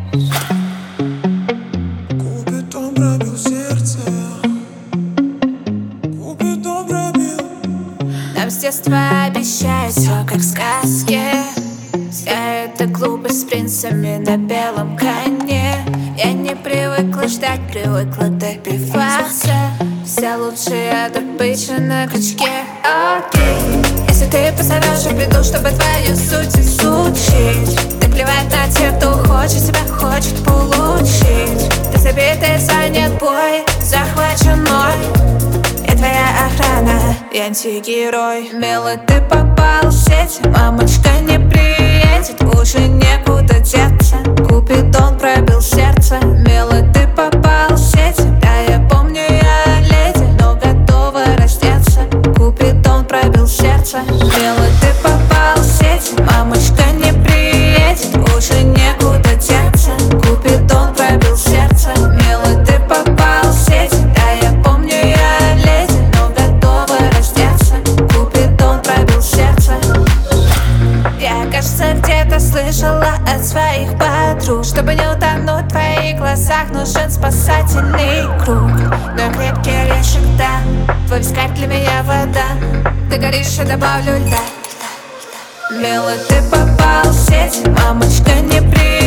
Купидон пробил сердце, Купидон пробил. Нам с детства обещают все как в сказке. Вся эта глупость с принцами на белом коне. Я не привыкла ждать, привыкла добиваться. Все лучшие добыча на крючке. Окей, если ты позовешь, я приду, чтобы твою суть изучить. Да плевать на тех, кто хочет тебя, хочет получить. Ты забитый, занят бой, захвачен мой. Я твоя охрана, я антигерой. Милый, ты попал в сеть, мамочка не приедет, уже некуда деться. Купидон пробил сердце. Милый, ты попал в сеть, да, я помню, я леди, но готова раздеться. Купидон пробил сердце. Милый, ты попал в сеть, мамочка не приедет, уже некуда деться. Купидон пробил сердце. Милый, ты попал в сеть, да, я помню, я леди, но готова раздеться. Купидон пробил сердце. Я, кажется, где-то слышала от своих подруг, чтобы не утонуть в твоих глазах, нужен спасательный круг. Но я крепкий орешек, да, твой взгляд для меня вода. Ты горишь, я добавлю льда. Милый, ты попал в сеть, мамочка не приедет.